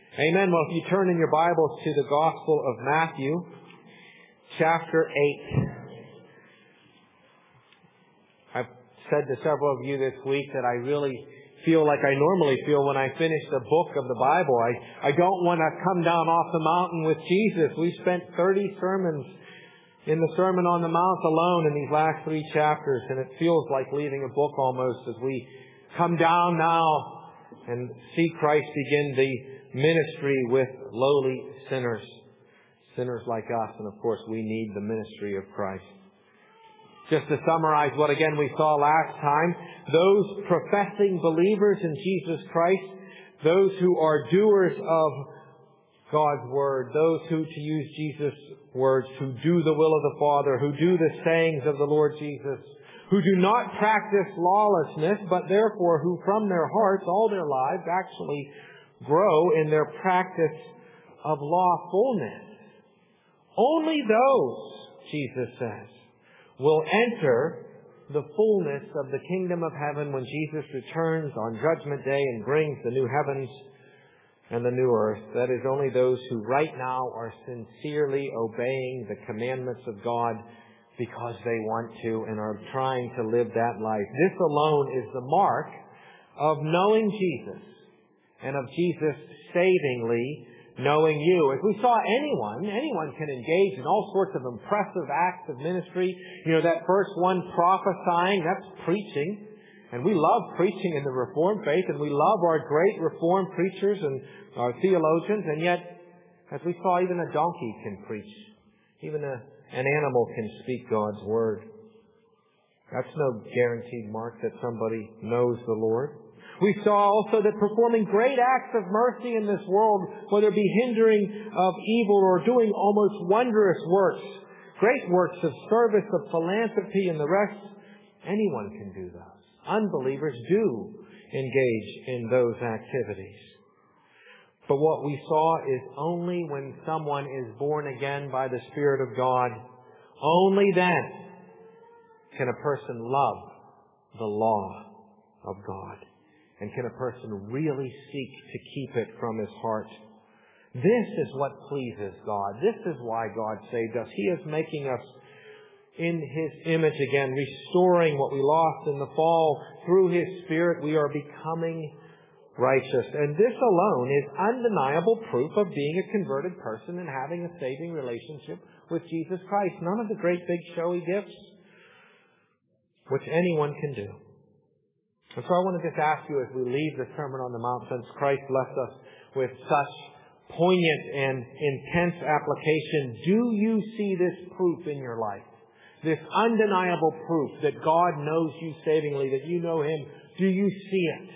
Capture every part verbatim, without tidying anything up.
Amen. Well, if you turn in your Bibles to the Gospel of Matthew, chapter eight. I've said to several of you this week that I really feel like I normally feel when I finish the book of the Bible. I, I don't want to come down off the mountain with Jesus. We've spent thirty sermons in the Sermon on the Mount alone in these last three chapters, and it feels like leaving a book almost as we come down now and see Christ begin the ministry with lowly sinners, sinners like us, and of course we need the ministry of Christ. Just to summarize what again we saw last time, those professing believers in Jesus Christ, those who are doers of God's Word, those who, to use Jesus' words, who do the will of the Father, who do the sayings of the Lord Jesus, who do not practice lawlessness, but therefore who from their hearts all their lives actually grow in their practice of lawfulness. Only those, Jesus says, will enter the fullness of the kingdom of heaven when Jesus returns on Judgment Day and brings the new heavens and the new earth. That is, only those who right now are sincerely obeying the commandments of God because they want to and are trying to live that life. This alone is the mark of knowing Jesus and of Jesus savingly knowing you. If we saw anyone, anyone can engage in all sorts of impressive acts of ministry. You know, that first one, prophesying, that's preaching. And we love preaching in the Reformed faith, and we love our great Reformed preachers and our theologians. And yet, as we saw, even a donkey can preach. Even a, an animal can speak God's Word. That's no guaranteed mark that somebody knows the Lord. We saw also that performing great acts of mercy in this world, whether it be hindering of evil or doing almost wondrous works, great works of service, of philanthropy and the rest, anyone can do those. Unbelievers do engage in those activities. But what we saw is only when someone is born again by the Spirit of God, only then can a person love the law of God. And can a person really seek to keep it from his heart? This is what pleases God. This is why God saved us. He is making us in His image again, restoring what we lost in the fall. Through His Spirit, we are becoming righteous. And this alone is undeniable proof of being a converted person and having a saving relationship with Jesus Christ. None of the great big showy gifts, which anyone can do. And so I want to just ask you as we leave the Sermon on the Mount, since Christ left us with such poignant and intense application, do you see this proof in your life? This undeniable proof that God knows you savingly, that you know Him. Do you see it?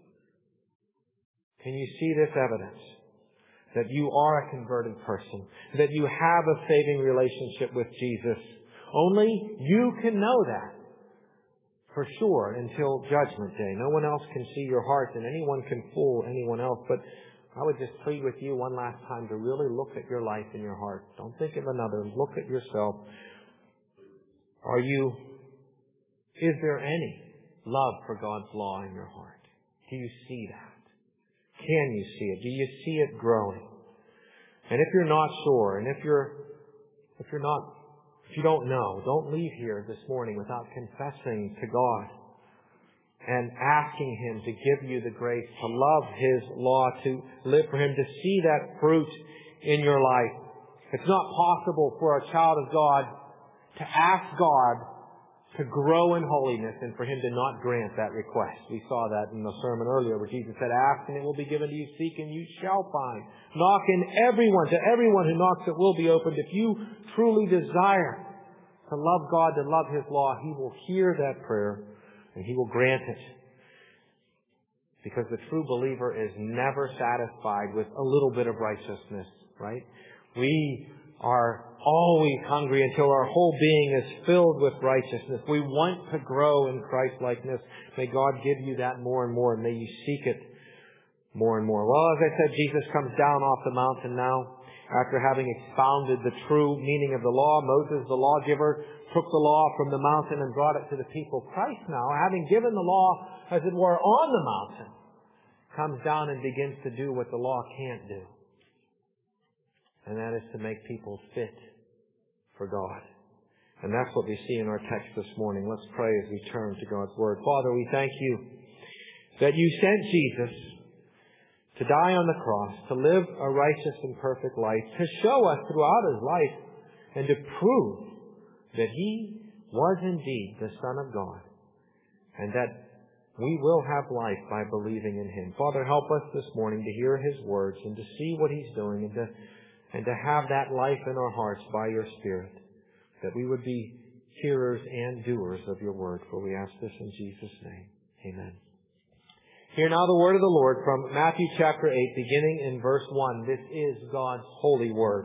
Can you see this evidence? That you are a converted person. That you have a saving relationship with Jesus. Only you can know that. For sure, until Judgment Day. No one else can see your heart, and anyone can fool anyone else. But I would just plead with you one last time to really look at your life and your heart. Don't think of another. Look at yourself. Are you, is there any love for God's law in your heart? Do you see that? Can you see it? Do you see it growing? And if you're not sure, and if you're, if you're not If you don't know, don't leave here this morning without confessing to God and asking Him to give you the grace to love His law, to live for Him, to see that fruit in your life. It's not possible for a child of God to ask God to grow in holiness and for Him to not grant that request. We saw that in the sermon earlier where Jesus said, ask and it will be given to you, seek and you shall find. Knock and everyone, to everyone who knocks it will be opened. If you truly desire to love God, to love His law, He will hear that prayer and He will grant it. Because the true believer is never satisfied with a little bit of righteousness, right? We are always hungry until our whole being is filled with righteousness. We want to grow in Christ-likeness. May God give you that more and more, and may you seek it more and more. Well, as I said, Jesus comes down off the mountain now. After having expounded the true meaning of the law, Moses, the lawgiver, took the law from the mountain and brought it to the people. Christ now, having given the law, as it were, on the mountain, comes down and begins to do what the law can't do. And that is to make people fit for God. And that's what we see in our text this morning. Let's pray as we turn to God's Word. Father, we thank you that you sent Jesus to die on the cross, to live a righteous and perfect life, to show us throughout His life and to prove that He was indeed the Son of God and that we will have life by believing in Him. Father, help us this morning to hear His words and to see what He's doing and to, and to have that life in our hearts by your Spirit, that we would be hearers and doers of your word. For we ask this in Jesus' name. Amen. Hear now the word of the Lord from Matthew chapter eight, beginning in verse one. This is God's holy word.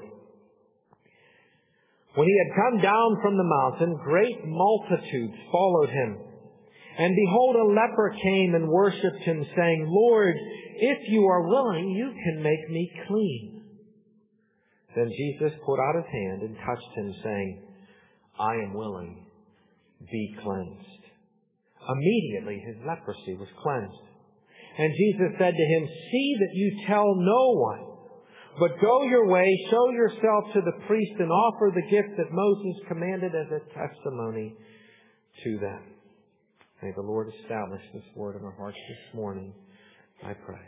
When he had come down from the mountain, great multitudes followed him. And behold, a leper came and worshipped him, saying, Lord, if you are willing, you can make me clean. Then Jesus put out his hand and touched him, saying, I am willing, be cleansed. Immediately his leprosy was cleansed. And Jesus said to him, see that you tell no one, but go your way, show yourself to the priest, and offer the gift that Moses commanded as a testimony to them. May the Lord establish this word in our hearts this morning, I pray.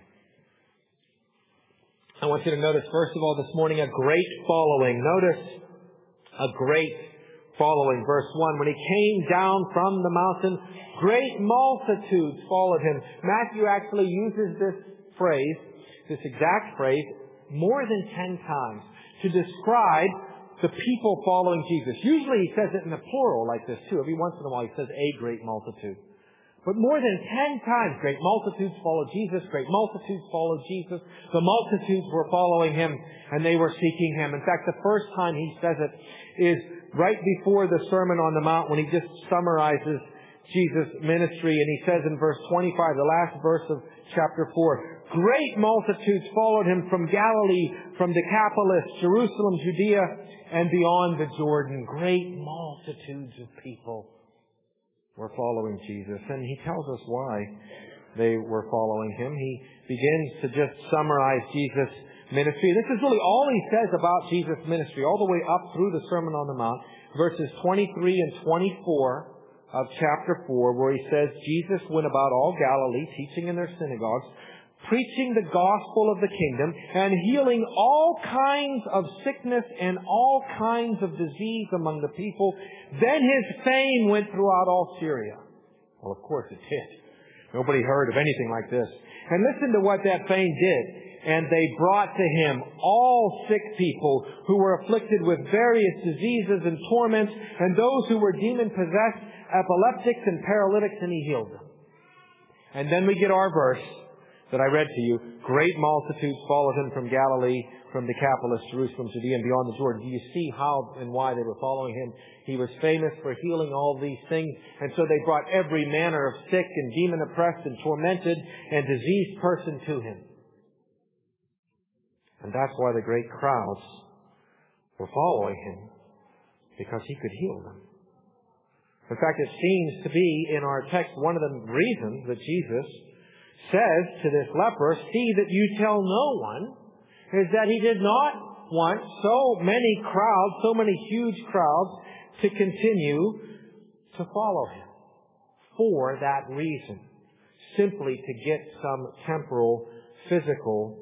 I want you to notice, first of all, this morning, a great following. Notice a great following. Verse one, when he came down from the mountain, great multitudes followed him. Matthew actually uses this phrase, this exact phrase, more than ten times to describe the people following Jesus. Usually he says it in the plural like this too. Every once in a while he says a great multitude. But more than ten times, great multitudes followed Jesus, great multitudes followed Jesus. The multitudes were following him and they were seeking him. In fact, the first time he says it is right before the Sermon on the Mount, when he just summarizes Jesus' ministry. And he says in verse twenty-five, the last verse of chapter four, great multitudes followed him from Galilee, from Decapolis, Jerusalem, Judea, and beyond the Jordan. Great multitudes of people were following Jesus. And he tells us why they were following him. He begins to just summarize Jesus' ministry. This is really all he says about Jesus' ministry, all the way up through the Sermon on the Mount, verses twenty-three and twenty-four of chapter four, where he says, Jesus went about all Galilee, teaching in their synagogues, preaching the gospel of the kingdom, and healing all kinds of sickness and all kinds of disease among the people. Then his fame went throughout all Syria. Well, of course it did. Nobody heard of anything like this. And listen to what that fame did. And they brought to him all sick people who were afflicted with various diseases and torments, and those who were demon-possessed, epileptics and paralytics, and he healed them. And then we get our verse that I read to you. Great multitudes followed him from Galilee, from Decapolis, Jerusalem, Judea, and beyond the Jordan. Do you see how and why they were following him? He was famous for healing all these things. And so they brought every manner of sick and demon-oppressed and tormented and diseased person to him. And that's why the great crowds were following him, because he could heal them. In fact, it seems to be in our text one of the reasons that Jesus says to this leper, see that you tell no one, is that he did not want so many crowds, so many huge crowds, to continue to follow him for that reason, simply to get some temporal, physical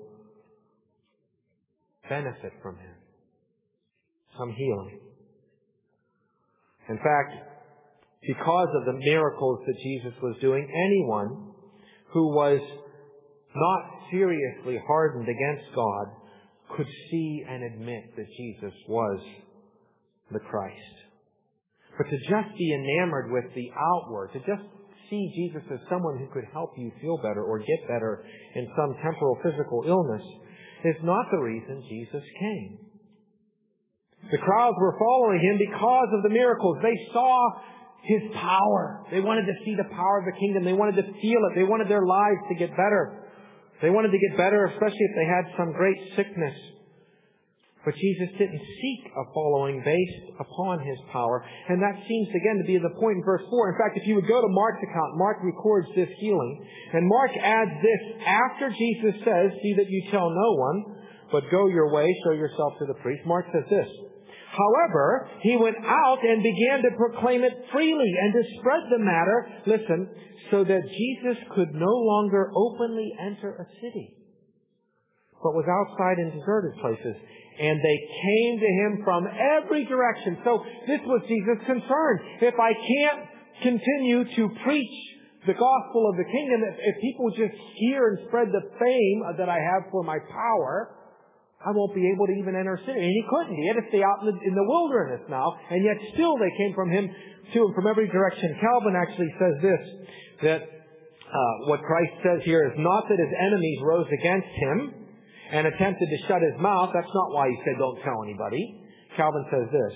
benefit from him, some healing. In fact, because of the miracles that Jesus was doing, anyone who was not seriously hardened against God could see and admit that Jesus was the Christ. But to just be enamored with the outward, to just see Jesus as someone who could help you feel better or get better in some temporal physical illness is not the reason Jesus came. The crowds were following him because of the miracles. They saw his power. They wanted to see the power of the kingdom. They wanted to feel it. They wanted their lives to get better. They wanted to get better, especially if they had some great sickness. But Jesus didn't seek a following based upon His power. And that seems, again, to be the point in verse four. In fact, if you would go to Mark's account, Mark records this healing. And Mark adds this after Jesus says, "See that you tell no one, but go your way, show yourself to the priest." Mark says this, "However, he went out and began to proclaim it freely and to spread the matter," listen, "so that Jesus could no longer openly enter a city, but was outside in deserted places. And they came to Him from every direction." So this was Jesus' concern. If I can't continue to preach the gospel of the kingdom, if, if people just hear and spread the fame that I have for my power, I won't be able to even enter a city. And He couldn't. He had to stay out in the, in the wilderness now. And yet still they came from Him to Him from every direction. Calvin actually says this, that uh, what Christ says here is not that His enemies rose against Him and attempted to shut His mouth. That's not why He said, "Don't tell anybody." Calvin says this,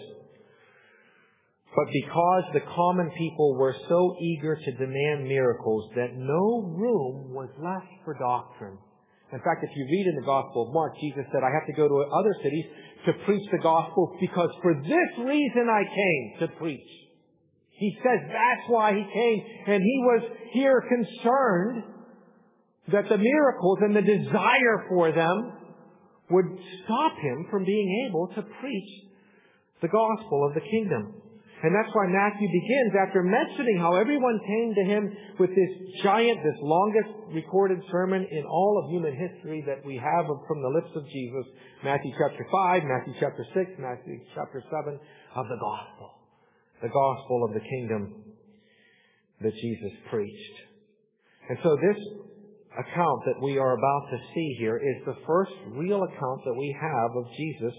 "But because the common people were so eager to demand miracles that no room was left for doctrine." In fact, if you read in the Gospel of Mark, Jesus said, "I have to go to other cities to preach the gospel because for this reason I came to preach." He says that's why He came. And He was here concerned that the miracles and the desire for them would stop Him from being able to preach the gospel of the kingdom. And that's why Matthew begins after mentioning how everyone came to Him with this giant, this longest recorded sermon in all of human history that we have from the lips of Jesus. Matthew chapter five, Matthew chapter six, Matthew chapter seven of the gospel. The gospel of the kingdom that Jesus preached. And so this account that we are about to see here is the first real account that we have of Jesus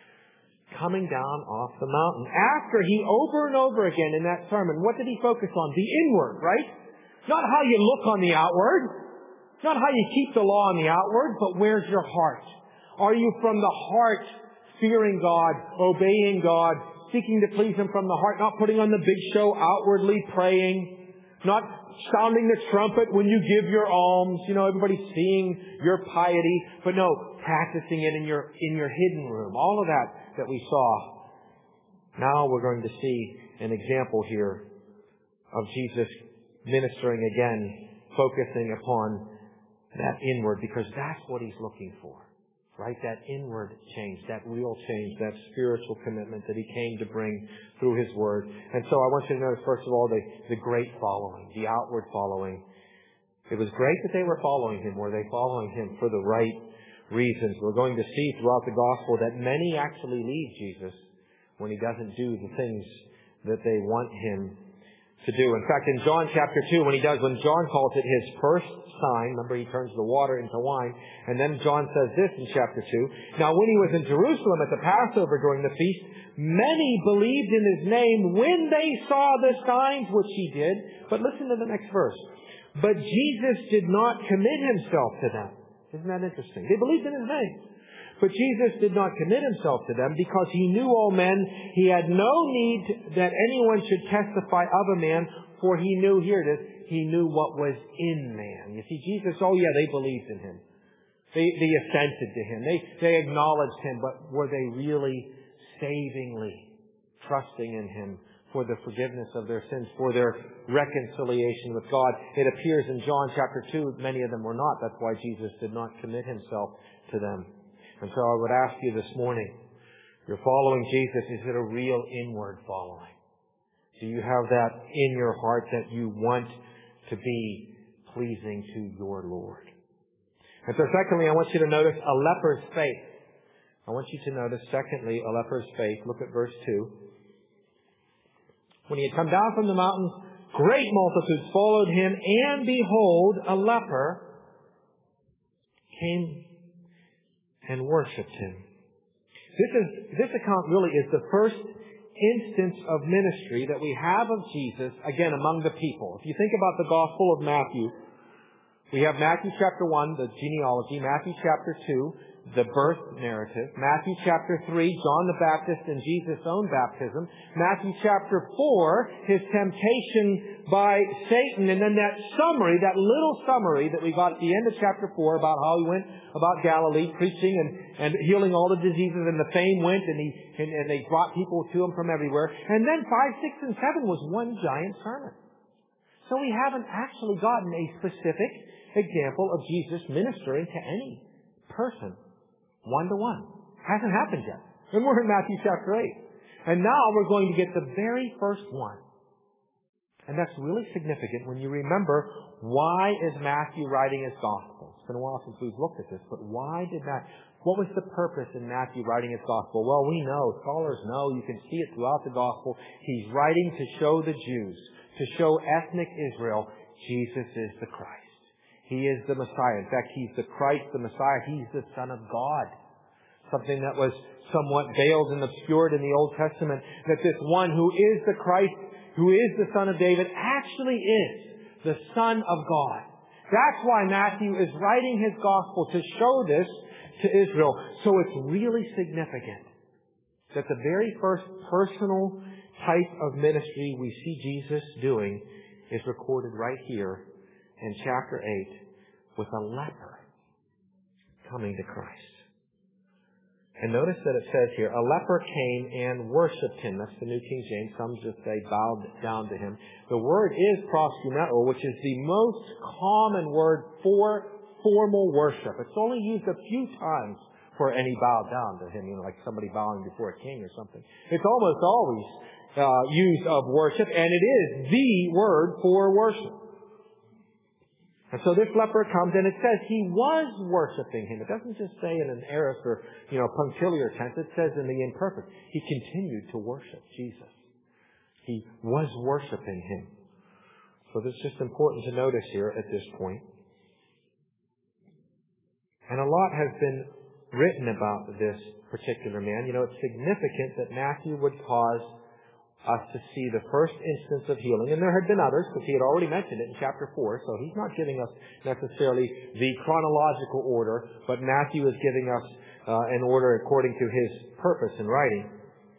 coming down off the mountain. After He, over and over again in that sermon, what did He focus on? The inward, right? Not how you look on the outward. Not how you keep the law on the outward, but where's your heart? Are you from the heart fearing God, obeying God, seeking to please Him from the heart, not putting on the big show outwardly, praying, not sounding the trumpet when you give your alms, you know, everybody's seeing your piety, but no, practicing it in your in your hidden room. All of that that we saw. Now we're going to see an example here of Jesus ministering again, focusing upon that inward, because that's what He's looking for. Right? That inward change, that real change, that spiritual commitment that He came to bring through His Word. And so I want you to notice, first of all, the, the great following, the outward following. It was great that they were following Him. Were they following Him for the right reasons? We're going to see throughout the gospel that many actually leave Jesus when He doesn't do the things that they want Him to do. In fact, in John chapter two, when he does, when John calls it his first sign, remember he turns the water into wine, and then John says this in chapter two, "Now when He was in Jerusalem at the Passover during the feast, many believed in His name when they saw the signs which He did." But listen to the next verse. "But Jesus did not commit Himself to them." Isn't that interesting? They believed in His name. But Jesus did not commit Himself to them because He knew all men. He had no need that anyone should testify of a man, for He knew, here it is, He knew what was in man. You see, Jesus, oh yeah, they believed in Him. They, they assented to Him. They, they acknowledged Him, but were they really savingly trusting in Him for the forgiveness of their sins, for their reconciliation with God? It appears in John chapter two, many of them were not. That's why Jesus did not commit Himself to them. And so I would ask you this morning, you're following Jesus, is it a real inward following? Do you have that in your heart that you want to be pleasing to your Lord? And so secondly, I want you to notice a leper's faith. I want you to notice, secondly, a leper's faith. Look at verse two. "When He had come down from the mountain, great multitudes followed Him, and behold, a leper came and worshipped Him." This is this account really is the first instance of ministry that we have of Jesus, again, among the people. If you think about the Gospel of Matthew, we have Matthew chapter one, the genealogy, Matthew chapter two, the birth narrative. Matthew chapter three, John the Baptist and Jesus' own baptism. Matthew chapter four, his temptation by Satan. And then that summary, that little summary that we got at the end of chapter four about how he went about Galilee preaching and, and healing all the diseases, and the fame went, and, he, and, and they brought people to him from everywhere. And then five, six, and seven was one giant sermon. So we haven't actually gotten a specific example of Jesus ministering to any person, one to one. Hasn't happened yet. And we're in Matthew chapter eight. And now we're going to get the very first one. And that's really significant when you remember, why is Matthew writing his gospel? It's been a while since we've looked at this, but why did that, what was the purpose in Matthew writing his gospel? Well, we know, scholars know, you can see it throughout the gospel. He's writing to show the Jews, to show ethnic Israel, Jesus is the Christ. He is the Messiah. In fact, He's the Christ, the Messiah. He's the Son of God. Something that was somewhat veiled and obscured in the Old Testament, that this one who is the Christ, who is the Son of David, actually is the Son of God. That's why Matthew is writing his gospel, to show this to Israel. So it's really significant that the very first personal type of ministry we see Jesus doing is recorded right here in chapter eight, with a leper coming to Christ. And notice that it says here, a leper came and worshipped him. That's the New King James. Some just say bowed down to him. The word is proskuneo, which is the most common word for formal worship. It's only used a few times for any bow down to him, you know, like somebody bowing before a king or something. It's almost always uh, used of worship, and it is the word for worship. And so this leper comes, and it says he was worshiping him. It doesn't just say in an aorist or, you know, punctiliar tense. It says in the imperfect. He continued to worship Jesus. He was worshiping him. So this is just important to notice here at this point. And a lot has been written about this particular man. You know, it's significant that Matthew would cause us to see the first instance of healing. And there had been others, because he had already mentioned it in chapter four, so he's not giving us necessarily the chronological order, but Matthew is giving us uh, an order according to his purpose in writing.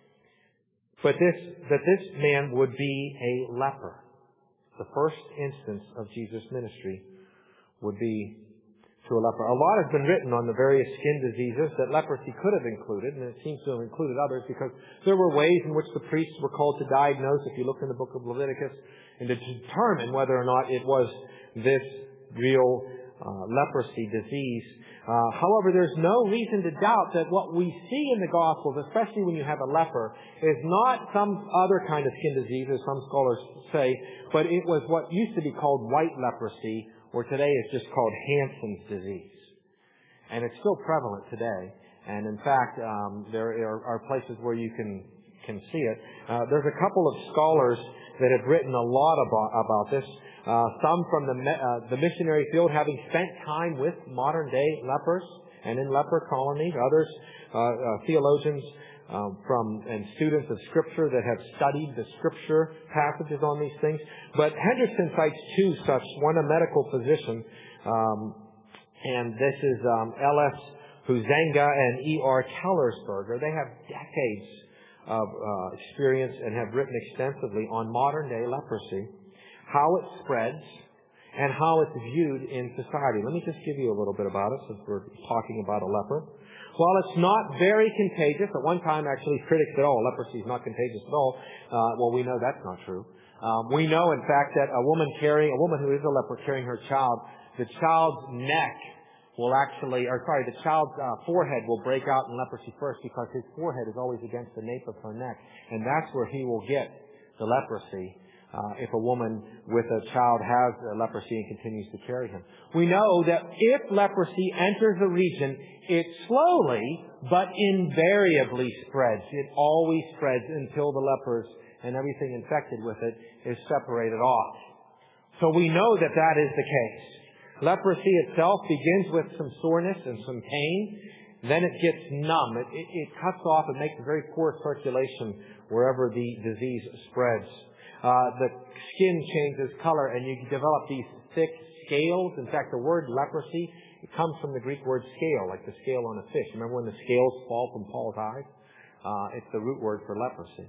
But this, that this man would be a leper. The first instance of Jesus' ministry would be to a leper. A lot has been written on the various skin diseases that leprosy could have included, and it seems to have included others because there were ways in which the priests were called to diagnose, if you look in the book of Leviticus, and to determine whether or not it was this real uh, leprosy disease. Uh, however, there's no reason to doubt that what we see in the Gospels, especially when you have a leper, is not some other kind of skin disease, as some scholars say, but it was what used to be called white leprosy, or today is just called Hansen's disease. And it's still prevalent today. And in fact, um, there are, are places where you can can see it. Uh, there's a couple of scholars that have written a lot about, about this. Uh, some from the, uh, the missionary field, having spent time with modern-day lepers and in leper colonies. Others, uh, uh, theologians uh, from and students of Scripture that have studied the Scripture passages on these things. But Henderson cites two such, one a medical physician, um, and this is um, L S Huizenga and E R Kellersberger. They have decades of uh, experience and have written extensively on modern-day leprosy, how it spreads, and how it's viewed in society. Let me just give you a little bit about it, since we're talking about a leper. While it's not very contagious, at one time actually critics said, oh, leprosy is not contagious at all. Uh, well, we know that's not true. Um, we know, in fact, that a woman carrying, a woman who is a leper carrying her child, the child's neck will actually, or sorry, the child's uh, forehead will break out in leprosy first, because his forehead is always against the nape of her neck. And that's where he will get the leprosy. Uh, if a woman with a child has uh, leprosy and continues to carry him. We know that if leprosy enters a region, it slowly but invariably spreads. It always spreads until the lepers and everything infected with it is separated off. So we know that that is the case. Leprosy itself begins with some soreness and some pain. Then it gets numb. It, it, it cuts off and makes very poor circulation wherever the disease spreads. Uh, the skin changes color, and you develop these thick scales. In fact, the word leprosy It comes from the Greek word scale, like the scale on a fish. Remember when the scales fall from Paul's eyes? Uh, it's the root word for leprosy.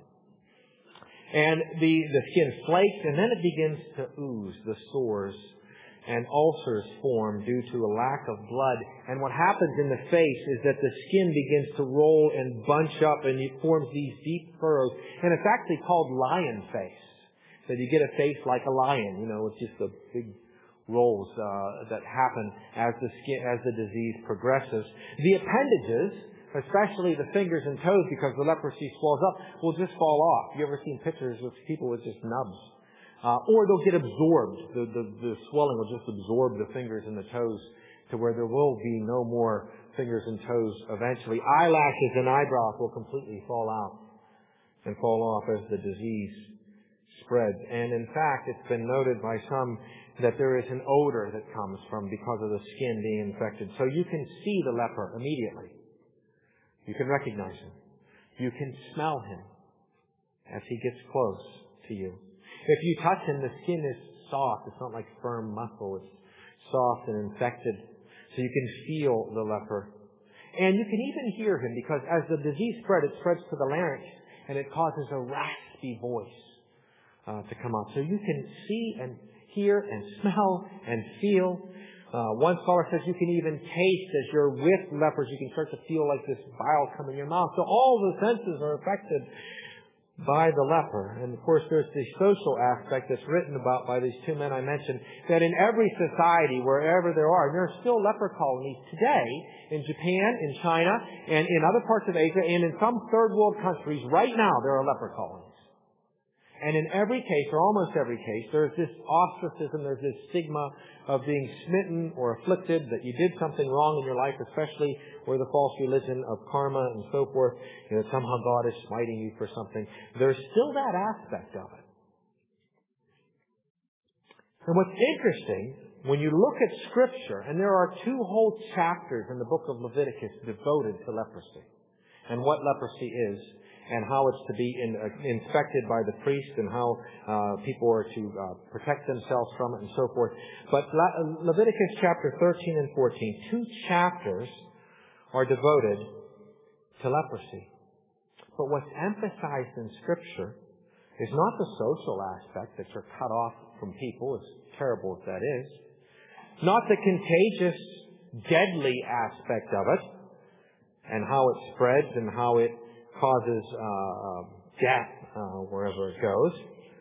And the, the skin flakes, and then it begins to ooze. The sores and ulcers form due to a lack of blood. And what happens in the face is that the skin begins to roll and bunch up, and it forms these deep furrows. And it's actually called lion face. So you get a face like a lion, you know, it's just the big rolls uh, that happen as the skin, as the disease progresses. The appendages, especially the fingers and toes, because the leprosy swells up, will just fall off. You ever seen pictures of people with just nubs? Uh, or they'll get absorbed. The, the, the swelling will just absorb the fingers and the toes to where there will be no more fingers and toes eventually. Eyelashes and eyebrows will completely fall out and fall off as the disease spreads. And in fact, it's been noted by some that there is an odor that comes from because of the skin being infected. So you can see the leper immediately. You can recognize him. You can smell him as he gets close to you. If you touch him, the skin is soft. It's not like firm muscle. It's soft and infected. So you can feel the leper. And you can even hear him because as the disease spreads, it spreads to the larynx and it causes a raspy voice uh, to come out. So you can see and hear and smell and feel. Uh, one scholar says you can even taste as you're with lepers. You can start to feel like this bile come in your mouth. So all the senses are affected by the leper. And of course there's the social aspect that's written about by these two men I mentioned, that in every society, wherever there are, and there are still leper colonies today in Japan, in China, and in other parts of Asia, and in some third world countries right now there are leper colonies. And in every case, or almost every case, there's this ostracism, there's this stigma of being smitten or afflicted, that you did something wrong in your life, especially where the false religion of karma and so forth, you know, somehow God is smiting you for something. There's still that aspect of it. And what's interesting, when you look at Scripture, and there are two whole chapters in the book of Leviticus devoted to leprosy, and what leprosy is, and how it's to be in, uh, inspected by the priest, and how uh, people are to uh, protect themselves from it and so forth. But Le- Leviticus chapter thirteen and fourteen, two chapters are devoted to leprosy. But what's emphasized in Scripture is not the social aspect, that you're cut off from people, as terrible as that is. Not the contagious, deadly aspect of it, and how it spreads and how it causes uh, death uh, wherever it goes.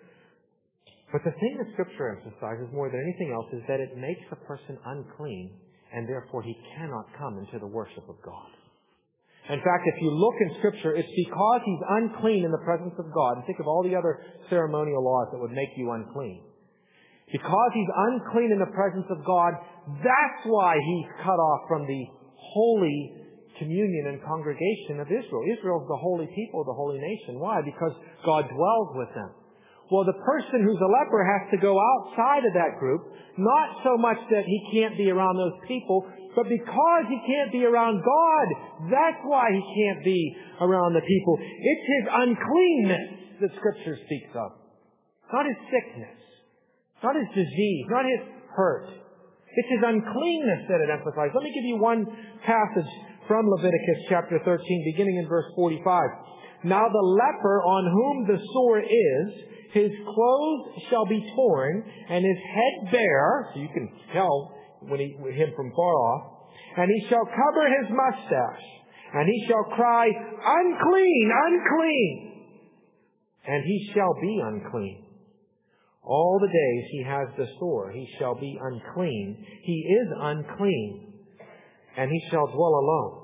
But the thing that Scripture emphasizes more than anything else is that it makes a person unclean, and therefore he cannot come into the worship of God. In fact, if you look in Scripture, it's because he's unclean in the presence of God. And think of all the other ceremonial laws that would make you unclean. Because he's unclean in the presence of God, that's why he's cut off from the holy communion and congregation of Israel. Israel is the holy people, the holy nation. Why? Because God dwells with them. Well, the person who's a leper has to go outside of that group, not so much that he can't be around those people, but because he can't be around God, that's why he can't be around the people. It's his uncleanness that Scripture speaks of. Not his sickness, not his disease, not his hurt. It's his uncleanness that it emphasizes. Let me give you one passage from Leviticus chapter thirteen, beginning in verse forty-five. Now the leper on whom the sore is, his clothes shall be torn, and his head bare, so you can tell when he, him from far off, and he shall cover his mustache, and he shall cry, unclean, unclean, and he shall be unclean. All the days he has the sore, he shall be unclean. He is unclean. And he shall dwell alone.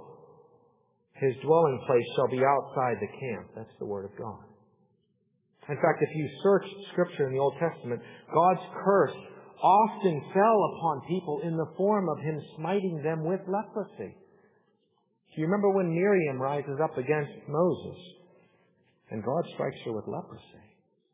His dwelling place shall be outside the camp. That's the word of God. In fact, if you search Scripture in the Old Testament, God's curse often fell upon people in the form of him smiting them with leprosy. Do you remember when Miriam rises up against Moses and God strikes her with leprosy?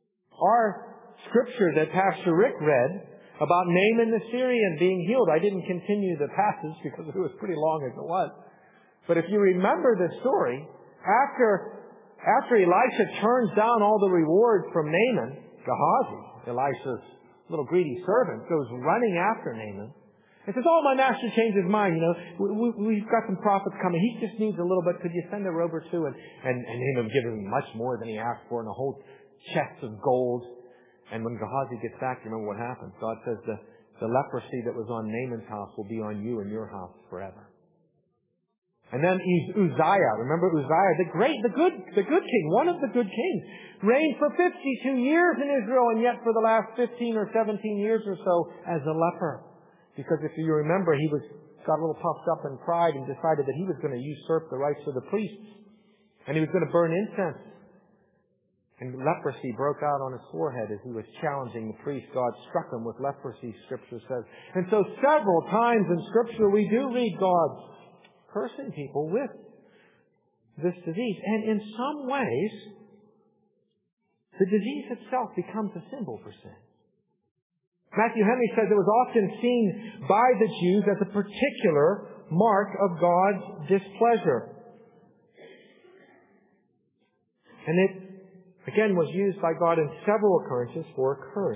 Our Scripture that Pastor Rick read about Naaman the Syrian being healed. I didn't continue the passage because it was pretty long as it was. But if you remember the story, after, after Elisha turns down all the rewards from Naaman, Gehazi, Elisha's little greedy servant, goes running after Naaman. He says, oh, my master changed his mind. You know, we, we, we've got some prophets coming. He just needs a little bit. Could you send a robe or two? And, and, and him give him much more than he asked for and a whole chest of gold. And when Gehazi gets back, you remember what happens. God says the, the leprosy that was on Naaman's house will be on you and your house forever. And then Uzziah, remember Uzziah, the great, the good, the good king, one of the good kings, reigned for fifty-two years in Israel, and yet for the last fifteen or seventeen years or so as a leper. Because if you remember, he was got a little puffed up in pride and decided that he was going to usurp the rights of the priests. And he was going to burn incense. And leprosy broke out on his forehead as he was challenging the priest. God struck him with leprosy, Scripture says. And so several times in Scripture we do read God cursing people with this disease. And in some ways, the disease itself becomes a symbol for sin. Matthew Henry says it was often seen by the Jews as a particular mark of God's displeasure. And it, again, was used by God in several occurrences for a curse.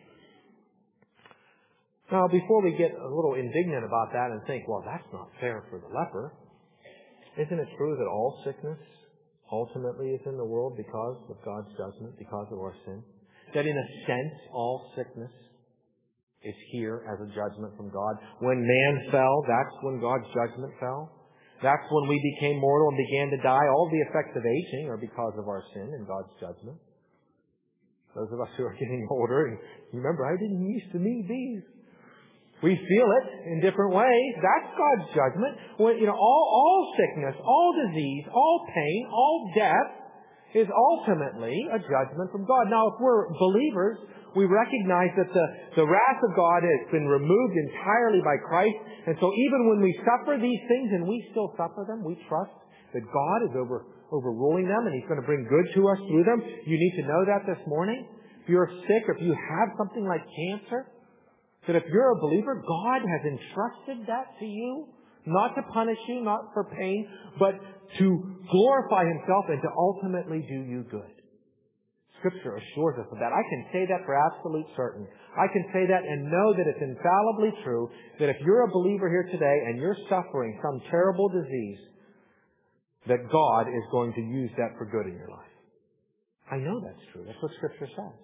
Now, before we get a little indignant about that and think, well, that's not fair for the leper, isn't it true that all sickness ultimately is in the world because of God's judgment, because of our sin? That in a sense, all sickness is here as a judgment from God. When man fell, that's when God's judgment fell. That's when we became mortal and began to die. All the effects of aging are because of our sin and God's judgment. Those of us who are getting older, and you remember, I didn't used to need these. We feel it in different ways. That's God's judgment. When, you know, all, all sickness, all disease, all pain, all death is ultimately a judgment from God. Now, if we're believers, we recognize that the, the wrath of God has been removed entirely by Christ. And so even when we suffer these things, and we still suffer them, we trust that God is over, overruling them and He's going to bring good to us through them. You need to know that this morning. If you're sick or if you have something like cancer, that if you're a believer, God has entrusted that to you, not to punish you, not for pain, but to glorify Himself and to ultimately do you good. Scripture assures us of that. I can say that for absolute certain. I can say that and know that it's infallibly true that if you're a believer here today and you're suffering some terrible disease, that God is going to use that for good in your life. I know that's true. That's what Scripture says.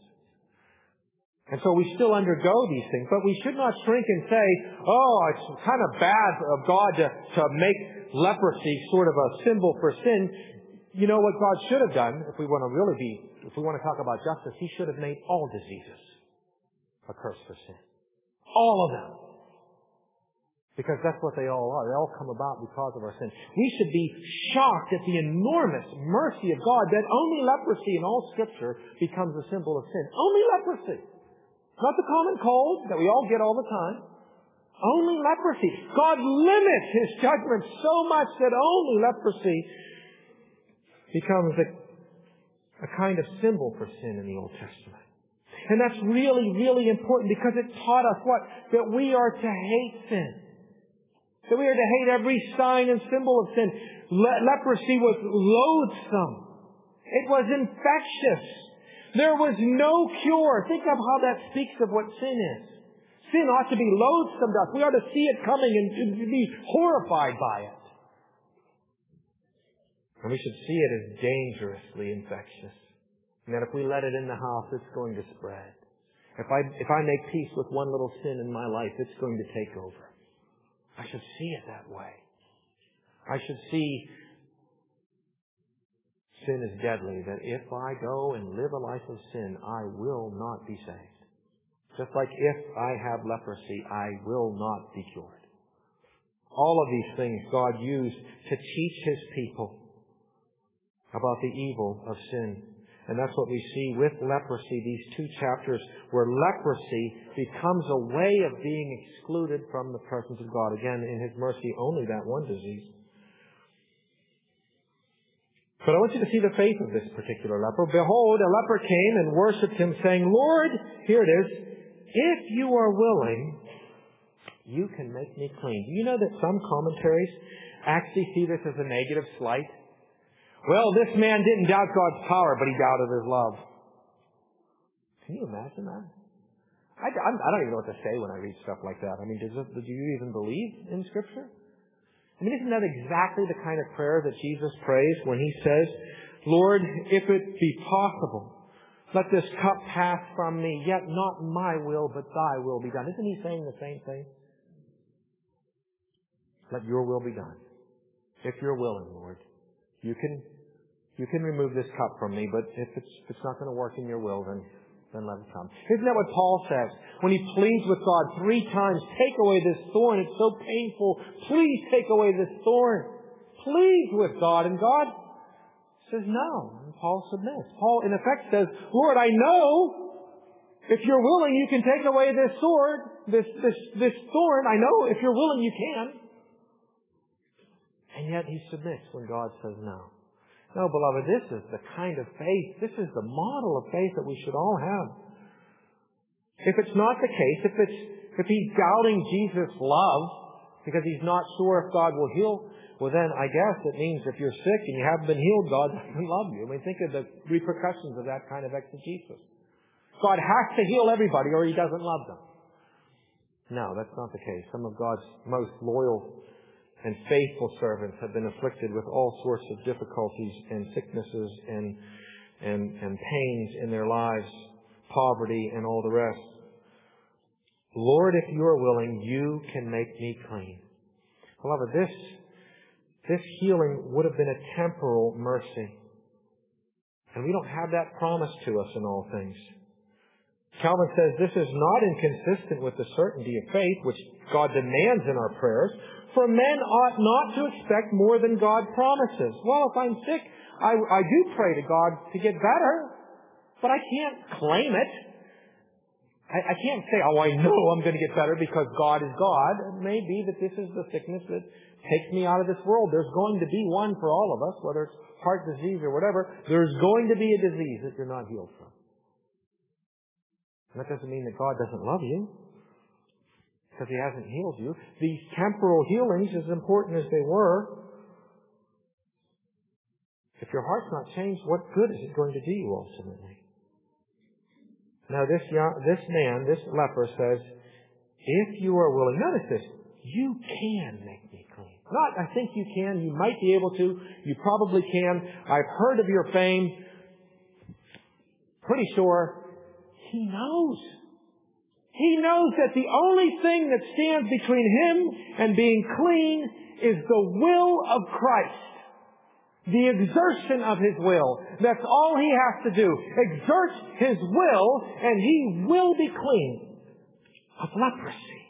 And so we still undergo these things, but we should not shrink and say, oh, it's kind of bad of God to, to make leprosy sort of a symbol for sin. You know what God should have done, if we want to really be, if we want to talk about justice, He should have made all diseases a curse for sin. All of them. Because that's what they all are. They all come about because of our sin. We should be shocked at the enormous mercy of God that only leprosy in all Scripture becomes a symbol of sin. Only leprosy. Not the common cold that we all get all the time. Only leprosy. God limits His judgment so much that only leprosy becomes a, a kind of symbol for sin in the Old Testament. And that's really, really important because it taught us what? That we are to hate sin. That we are to hate every sign and symbol of sin. Le- leprosy was loathsome. It was infectious. There was no cure. Think of how that speaks of what sin is. Sin ought to be loathsome to us. We ought to see it coming and to be horrified by it. And we should see it as dangerously infectious. And that if we let it in the house, it's going to spread. If I, if I make peace with one little sin in my life, it's going to take over. I should see it that way. I should see sin is deadly, that if I go and live a life of sin, I will not be saved. Just like if I have leprosy, I will not be cured. All of these things God used to teach His people about the evil of sin. And that's what we see with leprosy, these two chapters where leprosy becomes a way of being excluded from the presence of God. Again, in His mercy, only that one disease. But I want you to see the faith of this particular leper. Behold, a leper came and worshipped Him, saying, Lord, here it is, if you are willing, you can make me clean. Do you know that some commentaries actually see this as a negative slight? Well, this man didn't doubt God's power, but he doubted His love. Can you imagine that? I, I'm, I don't even know what to say when I read stuff like that. I mean, does it, do you even believe in Scripture? I mean, isn't that exactly the kind of prayer that Jesus prays when He says, Lord, if it be possible, let this cup pass from me, yet not my will, but Thy will be done. Isn't He saying the same thing? Let Your will be done. If You're willing, Lord, you can you can remove this cup from me, but if it's, if it's not going to work in Your will, then then let it come. Isn't that what Paul says? When he pleads with God three times, take away this thorn. It's so painful. Please take away this thorn. Pleads with God. And God says no. And Paul submits. Paul, in effect, says, Lord, I know if You're willing, You can take away this sword, this, this, this thorn. I know if You're willing, You can. And yet he submits when God says no. No, beloved, this is the kind of faith, this is the model of faith that we should all have. If it's not the case, if it's if he's doubting Jesus' love because he's not sure if God will heal, well then I guess it means if you're sick and you haven't been healed, God doesn't love you. I mean, think of the repercussions of that kind of exegesis. God has to heal everybody or He doesn't love them. No, that's not the case. Some of God's most loyal and faithful servants have been afflicted with all sorts of difficulties and sicknesses and, and, and pains in their lives, poverty and all the rest. Lord, if You are willing, You can make me clean. Beloved, this, this healing would have been a temporal mercy. And we don't have that promise to us in all things. Calvin says this is not inconsistent with the certainty of faith, which God demands in our prayers. For men ought not to expect more than God promises. Well, if I'm sick, I, I do pray to God to get better, but I can't claim it. I, I can't say, oh, I know I'm going to get better because God is God. It may be that this is the sickness that takes me out of this world. There's going to be one for all of us, whether it's heart disease or whatever. There's going to be a disease that you're not healed from. And that doesn't mean that God doesn't love you, because He hasn't healed you. These temporal healings, as important as they were, if your heart's not changed, what good is it going to do you ultimately? Now this young, this man, this leper says, if you are willing, notice this, you can make me clean. Not, I think you can, you might be able to, you probably can. I've heard of your fame. Pretty sure he knows. He knows that the only thing that stands between him and being clean is the will of Christ. The exertion of His will. That's all he has to do. Exert His will and he will be clean of leprosy.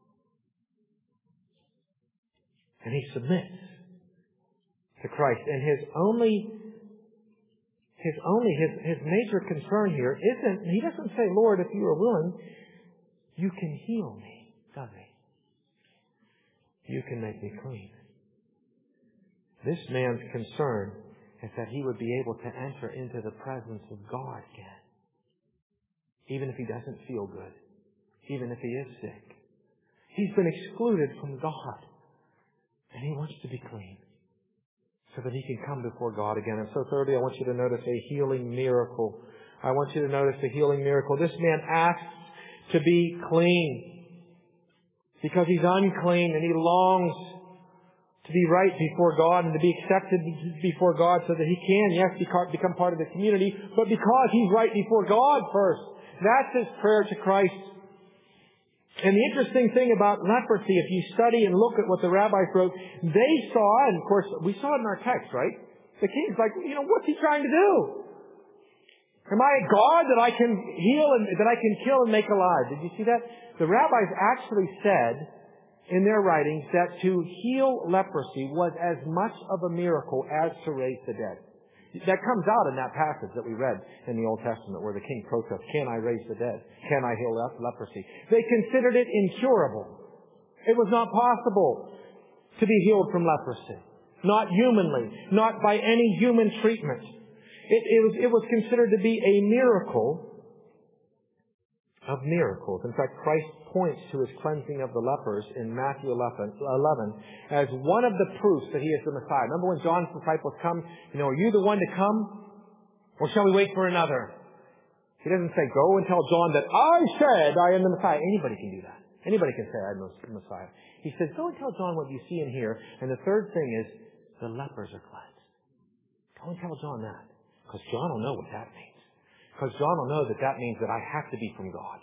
And he submits to Christ. And his only, his only, his, his major concern here isn't, he doesn't say, Lord, if you are willing, you can heal me, does he? You can make me clean. This man's concern is that he would be able to enter into the presence of God again. Even if he doesn't feel good. Even if he is sick. He's been excluded from God. And he wants to be clean. So that he can come before God again. And so thirdly, I want you to notice a healing miracle. I want you to notice a healing miracle. This man asks to be clean. Because he's unclean and he longs to be right before God and to be accepted before God so that he can, yes, become part of the community, but because he's right before God first. That's his prayer to Christ. And the interesting thing about leprosy, if you study and look at what the rabbis wrote, they saw, and of course we saw it in our text, right? The king's like, you know, what's he trying to do? Am I a God that I can heal and that I can kill and make alive? Did you see that? The rabbis actually said in their writings that to heal leprosy was as much of a miracle as to raise the dead. That comes out in that passage that we read in the Old Testament where the king protests, can I raise the dead? Can I heal leprosy? They considered it incurable. It was not possible to be healed from leprosy. Not humanly. Not by any human treatment. It, it, was, it was considered to be a miracle of miracles. In fact, Christ points to His cleansing of the lepers in Matthew eleven as one of the proofs that He is the Messiah. Remember when John's disciples come, you know, are you the one to come? Or shall we wait for another? He doesn't say, go and tell John that I said I am the Messiah. Anybody can do that. Anybody can say I'm the Messiah. He says, go and tell John what you see and hear. And the third thing is, the lepers are cleansed. Go and tell John that. Because John will know what that means. Because John will know that that means that I have to be from God.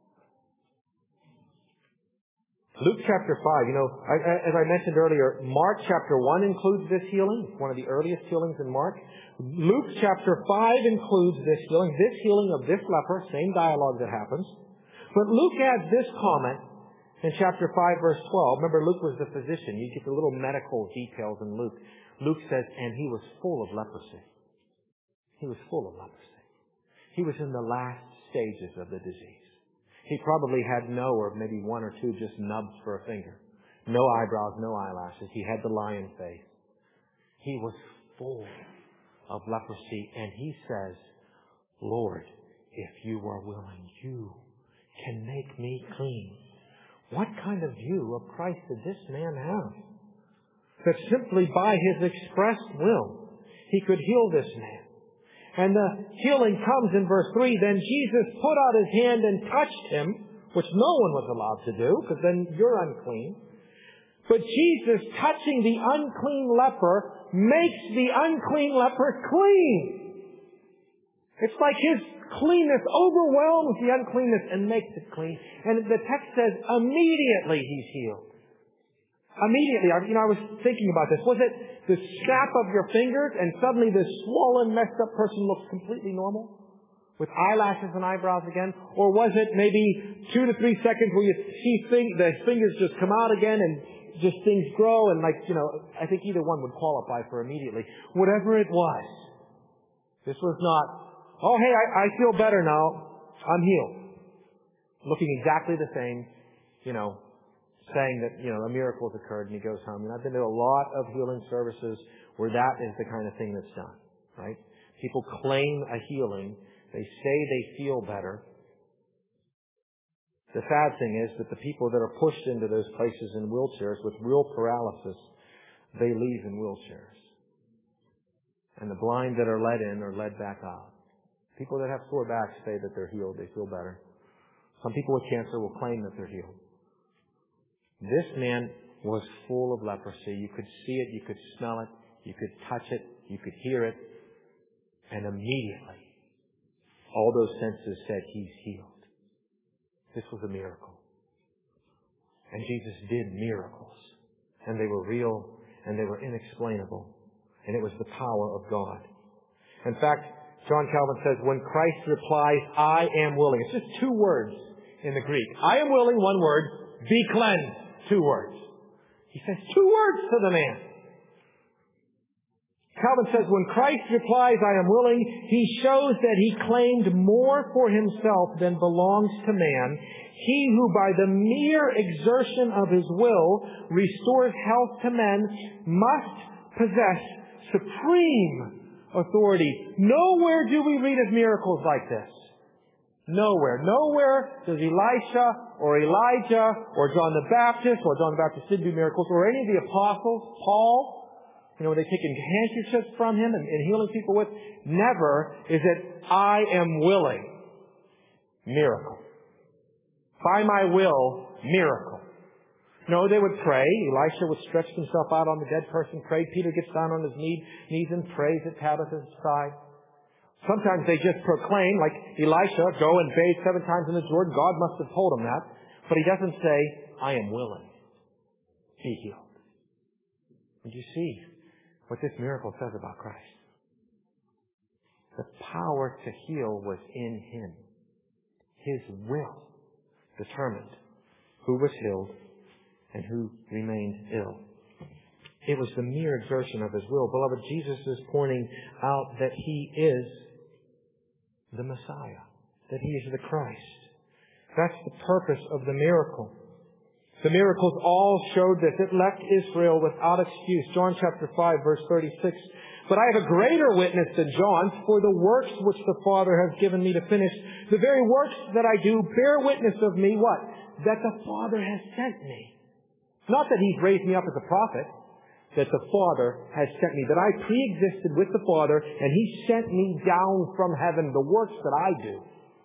Luke chapter five, you know, I, I, as I mentioned earlier, Mark chapter one includes this healing. It's one of the earliest healings in Mark. Luke chapter five includes this healing, this healing of this leper, same dialogue that happens. But Luke adds this comment in chapter five, verse twelve. Remember, Luke was the physician. You get the little medical details in Luke. Luke says, and he was full of leprosy. He was full of leprosy. He was in the last stages of the disease. He probably had no, or maybe one or two just nubs for a finger. No eyebrows, no eyelashes. He had the lion face. He was full of leprosy. And he says, Lord, if you are willing, you can make me clean. What kind of view of Christ did this man have? That simply by his expressed will, he could heal this man. And the healing comes in verse three. Then Jesus put out his hand and touched him, which no one was allowed to do, because then you're unclean. But Jesus, touching the unclean leper, makes the unclean leper clean. It's like his cleanness overwhelms the uncleanness and makes it clean. And the text says, immediately he's healed. Immediately, you know, I was thinking about this. Was it the snap of your fingers and suddenly this swollen, messed up person looks completely normal? With eyelashes and eyebrows again? Or was it maybe two to three seconds where you see thing, the fingers just come out again and just things grow and like, you know, I think either one would qualify for immediately. Whatever it was, this was not, oh, hey, I, I feel better now. I'm healed. Looking exactly the same, you know, saying that, you know, a miracle has occurred and he goes home. And I've been to a lot of healing services where that is the kind of thing that's done, right? People claim a healing. They say they feel better. The sad thing is that the people that are pushed into those places in wheelchairs with real paralysis, they leave in wheelchairs. And the blind that are led in are led back out. People that have sore backs say that they're healed. They feel better. Some people with cancer will claim that they're healed. This man was full of leprosy. You could see it, you could smell it, you could touch it, you could hear it. And immediately, all those senses said, he's healed. This was a miracle. And Jesus did miracles. And they were real, and they were inexplainable. And it was the power of God. In fact, John Calvin says, when Christ replies, I am willing. It's just two words in the Greek. I am willing, one word. Be cleansed. Two words. He says two words to the man. Calvin says, when Christ replies, I am willing, he shows that he claimed more for himself than belongs to man. He who by the mere exertion of his will restores health to men must possess supreme authority. Nowhere do we read of miracles like this. Nowhere. Nowhere does Elisha or Elijah or John the Baptist, or John the Baptist did do miracles, or any of the apostles, Paul, you know, when they taking handkerchiefs from him and, and healing people with, never is it, I am willing. Miracle. By my will, miracle. No, they would pray. Elisha would stretch himself out on the dead person, pray. Peter gets down on his knee, knees and prays at Tabitha's side. Sometimes they just proclaim, like Elisha, go and bathe seven times in the Jordan. God must have told him that. But he doesn't say, I am willing. Be healed. And you see what this miracle says about Christ. The power to heal was in him. His will determined who was healed and who remained ill. It was the mere exertion of his will. Beloved, Jesus is pointing out that he is the Messiah, that he is the Christ. That's the purpose of the miracle. The miracles all showed this. It left Israel without excuse. John chapter five, verse thirty-six. But I have a greater witness than John, for the works which the Father has given me to finish, the very works that I do bear witness of me, what? That the Father has sent me. Not that he's raised me up as a prophet, that the Father has sent me, that I pre-existed with the Father, and he sent me down from heaven, the works that I do.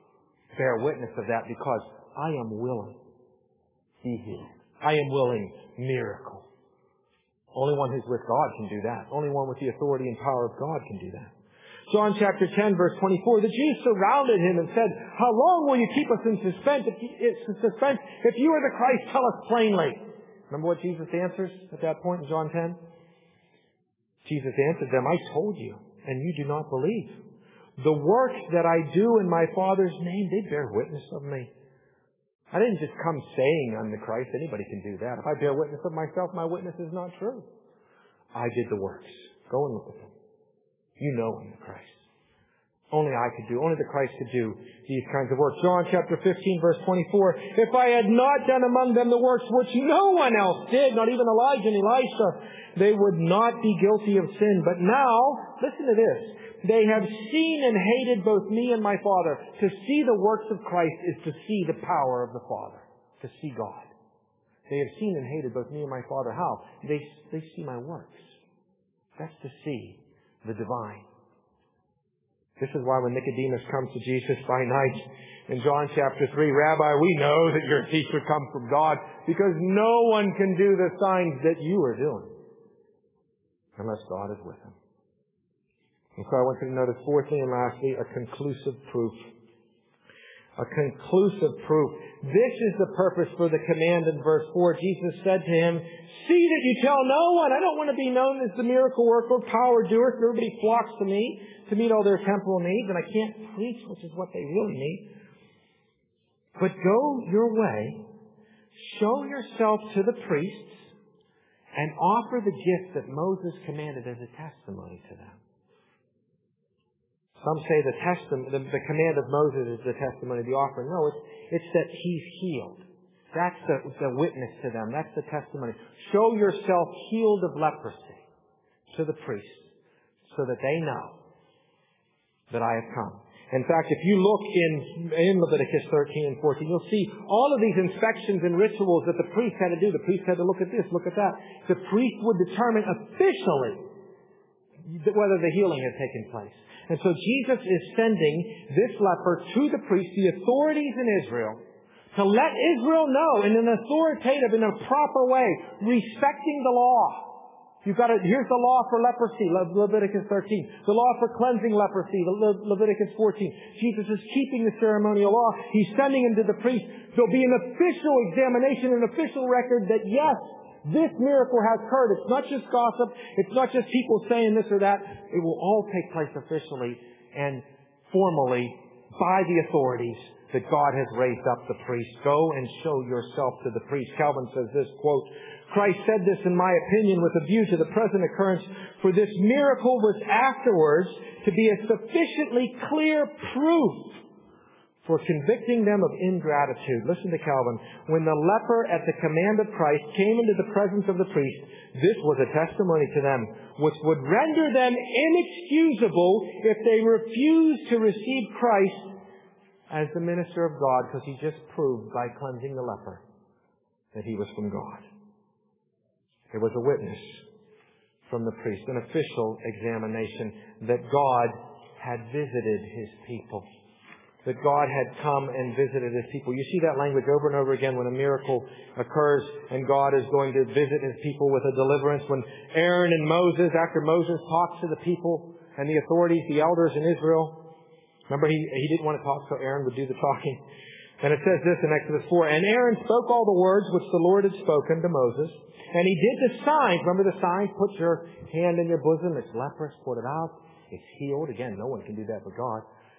bear witness of that because I am willing. Be healed. I am willing. Miracle. Only one who's with God can do that. Only one with the authority and power of God can do that. John chapter ten, verse twenty-four, the Jews surrounded him and said, how long will you keep us in suspense? If you, in suspense? If you are the Christ, tell us plainly. Remember what Jesus answers at that point in John ten? Jesus answered them, I told you, and you do not believe. The works that I do in my Father's name, they bear witness of me. I didn't just come saying I'm the Christ. Anybody can do that. If I bear witness of myself, my witness is not true. I did the works. Go and look at them. You know I'm the Christ. Only I could do, only the Christ could do these kinds of works. John chapter fifteen, verse twenty-four. If I had not done among them the works which no one else did, not even Elijah and Elisha, they would not be guilty of sin. But now, listen to this. They have seen and hated both me and my Father. To see the works of Christ is to see the power of the Father. To see God. They have seen and hated both me and my Father. How? They, they see my works. That's to see the divine. This is why when Nicodemus comes to Jesus by night in John chapter three, Rabbi, we know that your teacher comes from God because no one can do the signs that you are doing unless God is with him. And so I want you to notice fourthly and lastly, a conclusive proof. A conclusive proof. This is the purpose for the command in verse four. Jesus said to him, see that you tell no one. I don't want to be known as the miracle worker, power doer. Everybody flocks to me to meet all their temporal needs, and I can't preach, which is what they really need. But go your way, show yourself to the priests, and offer the gift that Moses commanded as a testimony to them. Some say the, testi- the, the command of Moses is the testimony of the offering. No, it's, it's that he's healed. That's the, the witness to them. That's the testimony. Show yourself healed of leprosy to the priests so that they know that I have come. In fact, if you look in, in Leviticus thirteen and fourteen, you'll see all of these inspections and rituals that the priest had to do. The priest had to look at this, look at that. The priest would determine officially whether the healing had taken place. And so Jesus is sending this leper to the priest, the authorities in Israel, to let Israel know in an authoritative, in a proper way, respecting the law. You've got to, here's the law for leprosy, Le- Leviticus thirteen. The law for cleansing leprosy, Le- Leviticus fourteen. Jesus is keeping the ceremonial law. He's sending him to the priest. There'll be an official examination, an official record that yes, this miracle has occurred. It's not just gossip. It's not just people saying this or that. It will all take place officially and formally by the authorities that God has raised up the priest. Go and show yourself to the priest. Calvin says this, quote, Christ said this, in my opinion, with a view to the present occurrence, for this miracle was afterwards to be a sufficiently clear proof for convicting them of ingratitude. Listen to Calvin. When the leper at the command of Christ came into the presence of the priest, this was a testimony to them, which would render them inexcusable if they refused to receive Christ as the minister of God, because he just proved by cleansing the leper that he was from God. It was a witness from the priest, an official examination that God had visited his people. That God had come and visited his people. You see that language over and over again when a miracle occurs and God is going to visit his people with a deliverance. When Aaron and Moses, after Moses talks to the people and the authorities, the elders in Israel, remember he, he didn't want to talk, so Aaron would do the talking. And it says this in Exodus four, and Aaron spoke all the words which the Lord had spoken to Moses. And he did the signs. Remember the signs? Put your hand in your bosom. It's leprous. Put it out. It's healed. Again, no one can do that but God.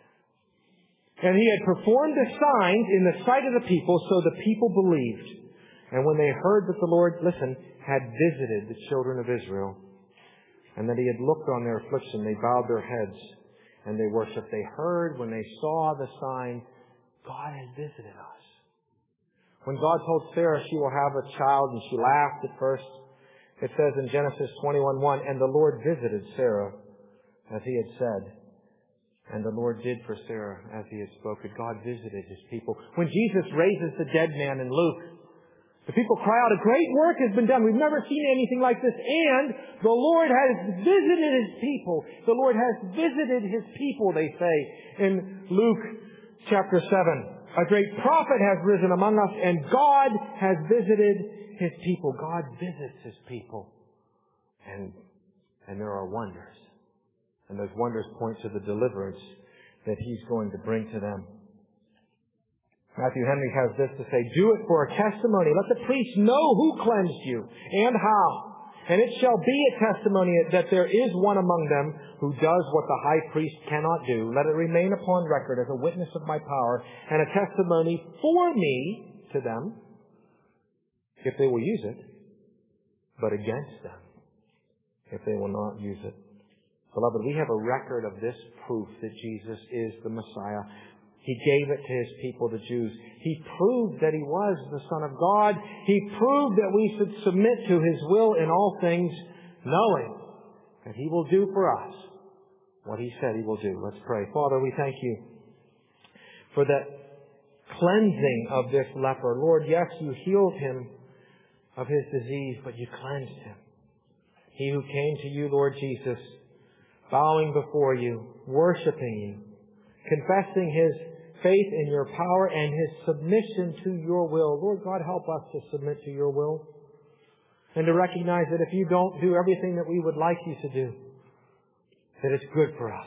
And he had performed the signs in the sight of the people, so the people believed. And when they heard that the Lord, listen, had visited the children of Israel, and that he had looked on their affliction, they bowed their heads and they worshiped. They heard when they saw the sign, God has visited us. When God told Sarah she will have a child, and she laughed at first, it says in Genesis twenty-one one, and the Lord visited Sarah as he had said. And the Lord did for Sarah as he had spoken. God visited his people. When Jesus raises the dead man in Luke, the people cry out, a great work has been done. We've never seen anything like this. And the Lord has visited his people. The Lord has visited his people, they say in Luke chapter seven. A great prophet has risen among us, and God has visited His people. God visits His people. And, and there are wonders. And those wonders point to the deliverance that He's going to bring to them. Matthew Henry has this to say, do it for a testimony. Let the priest know who cleansed you and how. And it shall be a testimony that there is one among them who does what the high priest cannot do. Let it remain upon record as a witness of my power and a testimony for me to them, if they will use it, but against them, if they will not use it. Beloved, we have a record of this proof that Jesus is the Messiah. He gave it to His people, the Jews. He proved that He was the Son of God. He proved that we should submit to His will in all things, knowing that He will do for us what He said He will do. Let's pray. Father, we thank You for the cleansing of this leper. Lord, yes, You healed him of his disease, but You cleansed him. He who came to You, Lord Jesus, bowing before You, worshiping You, confessing his faith in Your power and his submission to Your will. Lord God, help us to submit to Your will and to recognize that if You don't do everything that we would like You to do, that it's good for us.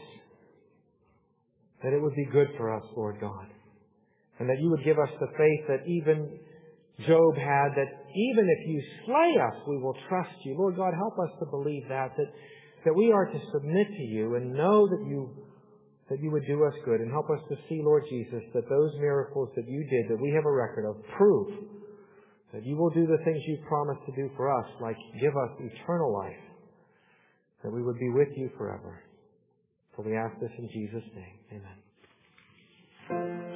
That it would be good for us, Lord God. And that You would give us the faith that even Job had, that even if You slay us, we will trust You. Lord God, help us to believe that, that, that we are to submit to You and know that You that You would do us good, and help us to see, Lord Jesus, that those miracles that You did, that we have a record of, prove that You will do the things You've promised to do for us, like give us eternal life, that we would be with You forever. So we ask this in Jesus' name. Amen.